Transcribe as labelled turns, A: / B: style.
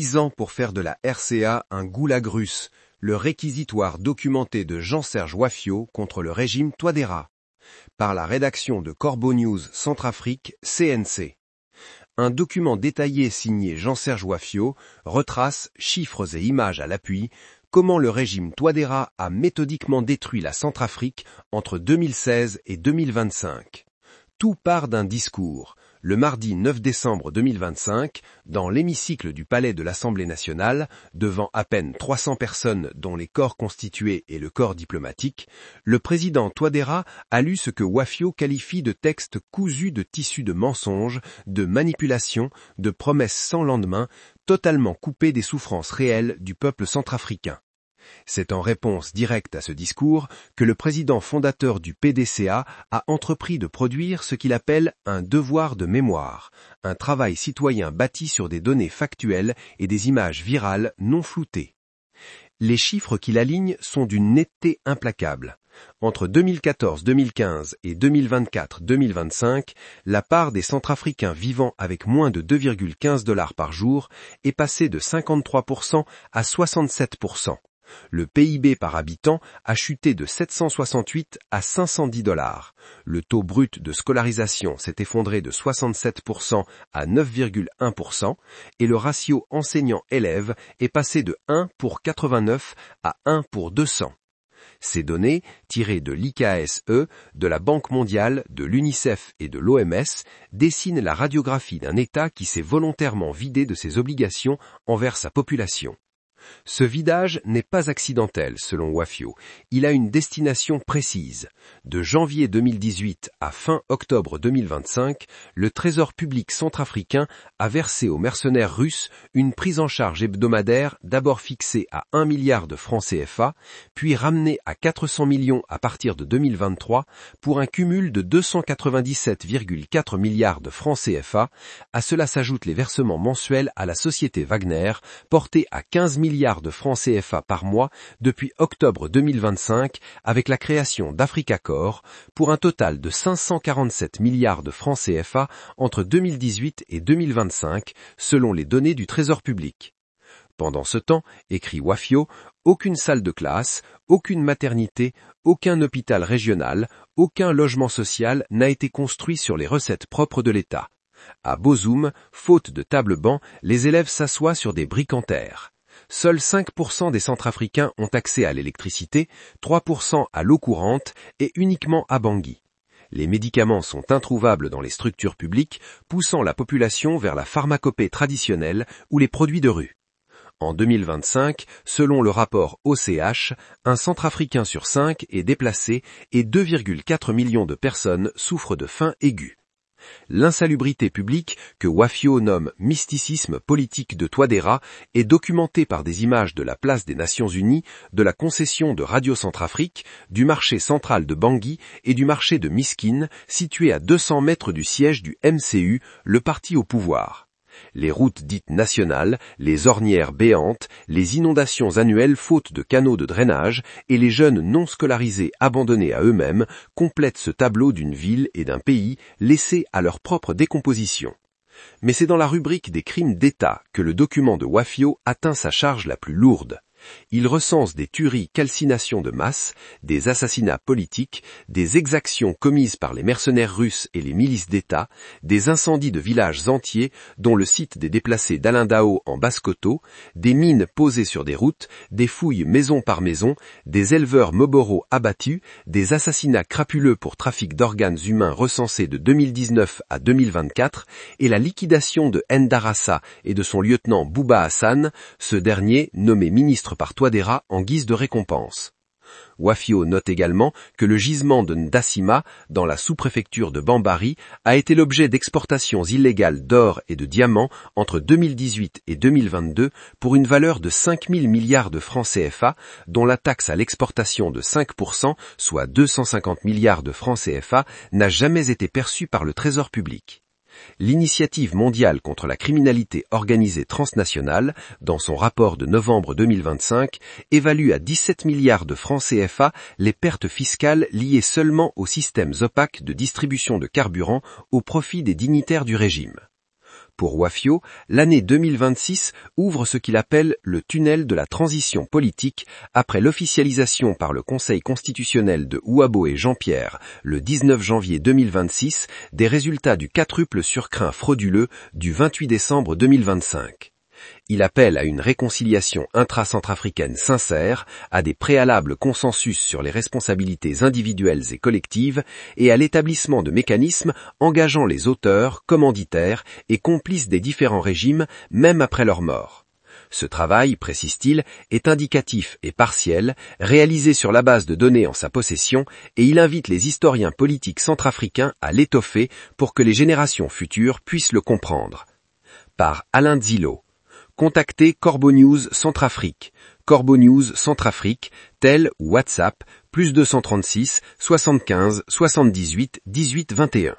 A: 10 ans pour faire de la RCA un goulag russe, le réquisitoire documenté de Jean-Serge Wafiot contre le régime Touadéra. Par la rédaction de Corbeau News Centrafrique, CNC. Un document détaillé signé Jean-Serge Wafiot retrace, chiffres et images à l'appui, comment le régime Touadéra a méthodiquement détruit la Centrafrique entre 2016 et 2025. Tout part d'un discours, le mardi 9 décembre 2025, dans l'hémicycle du Palais de l'Assemblée nationale, devant à peine 300 personnes dont les corps constitués et le corps diplomatique, le président Touadéra a lu ce que Wafiot qualifie de texte cousu de tissus de mensonges, de manipulations, de promesses sans lendemain, totalement coupé des souffrances réelles du peuple centrafricain. C'est en réponse directe à ce discours que le président fondateur du PDCA a entrepris de produire ce qu'il appelle un devoir de mémoire, un travail citoyen bâti sur des données factuelles et des images virales non floutées. Les chiffres qu'il aligne sont d'une netteté implacable. Entre 2014-2015 et 2024-2025, la part des Centrafricains vivant avec moins de 2,15 $ par jour est passée de 53% à 67%. Le PIB par habitant a chuté de 768 à 510 $. Le taux brut de scolarisation s'est effondré de 67% à 9,1% et le ratio enseignant-élève est passé de 1 pour 89 à 1 pour 200. Ces données, tirées de l'IKSE, de la Banque mondiale, de l'UNICEF et de l'OMS, dessinent la radiographie d'un État qui s'est volontairement vidé de ses obligations envers sa population. Ce vidage n'est pas accidentel, selon Wafiot. Il a une destination précise. De janvier 2018 à fin octobre 2025, le Trésor public centrafricain a versé aux mercenaires russes une prise en charge hebdomadaire d'abord fixée à 1 milliard de francs CFA, puis ramenée à 400 millions à partir de 2023, pour un cumul de 297,4 milliards de francs CFA. À cela s'ajoutent les versements mensuels à la société Wagner, portés à 15 milliards de francs CFA par mois depuis octobre 2025 avec la création d'Africa Corps pour un total de 547 milliards de francs CFA entre 2018 et 2025 selon les données du Trésor public. Pendant ce temps, écrit Wafiot, aucune salle de classe, aucune maternité, aucun hôpital régional, aucun logement social n'a été construit sur les recettes propres de l'État. À Bozoum, faute de table-banc, les élèves s'assoient sur des briques en terre. Seuls 5% des Centrafricains ont accès à l'électricité, 3% à l'eau courante et uniquement à Bangui. Les médicaments sont introuvables dans les structures publiques, poussant la population vers la pharmacopée traditionnelle ou les produits de rue. En 2025, selon le rapport OCH, un Centrafricain sur 5 est déplacé et 2,4 millions de personnes souffrent de faim aiguë. L'insalubrité publique, que Wafiot nomme mysticisme politique de Touadéra, est documentée par des images de la place des Nations Unies, de la concession de Radio Centrafrique, du marché central de Bangui et du marché de Miskine, situé à 200 mètres du siège du MCU, le parti au pouvoir. Les routes dites nationales, les ornières béantes, les inondations annuelles faute de canaux de drainage et les jeunes non scolarisés abandonnés à eux-mêmes complètent ce tableau d'une ville et d'un pays laissés à leur propre décomposition. Mais c'est dans la rubrique des crimes d'État que le document de Wafiot atteint sa charge la plus lourde. Il recense des tueries, calcinations de masse, des assassinats politiques, des exactions commises par les mercenaires russes et les milices d'État, des incendies de villages entiers, dont le site des déplacés d'Alindao en Basse-Coteau, des mines posées sur des routes, des fouilles maison par maison, des éleveurs Moboro abattus, des assassinats crapuleux pour trafic d'organes humains recensés de 2019 à 2024, et la liquidation de Ndarassa et de son lieutenant Bouba Hassan, ce dernier nommé ministre par Touadéra en guise de récompense. Wafiot note également que le gisement de Ndassima, dans la sous-préfecture de Bambari, a été l'objet d'exportations illégales d'or et de diamants entre 2018 et 2022 pour une valeur de 5 000 milliards de francs CFA, dont la taxe à l'exportation de 5%, soit 250 milliards de francs CFA, n'a jamais été perçue par le Trésor public. L'Initiative mondiale contre la criminalité organisée transnationale, dans son rapport de novembre 2025, évalue à 17 milliards de francs CFA les pertes fiscales liées seulement aux systèmes opaques de distribution de carburant au profit des dignitaires du régime. Pour Wafio, l'année 2026 ouvre ce qu'il appelle le tunnel de la transition politique après l'officialisation par le Conseil constitutionnel de Ouabo et Jean-Pierre le 19 janvier 2026 des résultats du quadruple surcrin frauduleux du 28 décembre 2025. Il appelle à une réconciliation intra-centrafricaine sincère, à des préalables consensus sur les responsabilités individuelles et collectives et à l'établissement de mécanismes engageant les auteurs, commanditaires et complices des différents régimes, même après leur mort. Ce travail, précise-t-il, est indicatif et partiel, réalisé sur la base de données en sa possession, et il invite les historiens politiques centrafricains à l'étoffer pour que les générations futures puissent le comprendre. Par Alain Zilo. Contactez Corbeau News Centrafrique, Corbeau News Centrafrique, tel ou WhatsApp, +236 75 78 18 21.